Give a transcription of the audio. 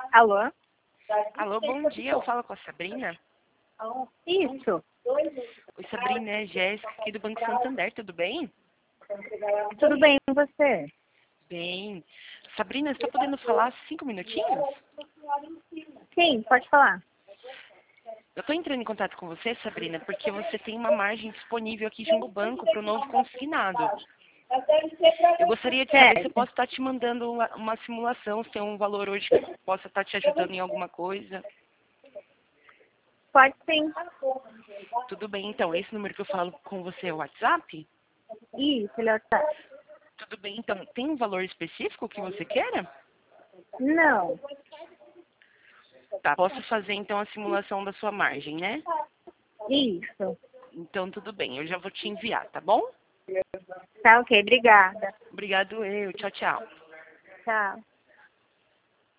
Alô? Alô, bom dia. Eu falo com a Sabrina. Isso. Oi, Sabrina, é Jéssica aqui do Banco Santander, tudo bem? Tudo bem com você? Bem. Sabrina, você está podendo falar 5 minutinhos? Sim, pode falar. Eu estou entrando em contato com você, Sabrina, porque você tem uma margem disponível aqui junto ao banco para o novo consignado. Eu gostaria de saber se eu Certo. posso estar te mandando uma simulação, se tem um valor hoje que possa estar te ajudando em alguma coisa. Pode sim. Tudo bem, então. Esse número que eu falo com você é o WhatsApp? Isso, ele é o WhatsApp. Tudo bem, então. Tem um valor específico que você queira? Não. Tá, posso fazer então a simulação da sua margem, né? Isso. Então tudo bem, eu já vou te enviar, tá bom? Tá ok, obrigada. Obrigado eu, tchau, tchau. Tchau.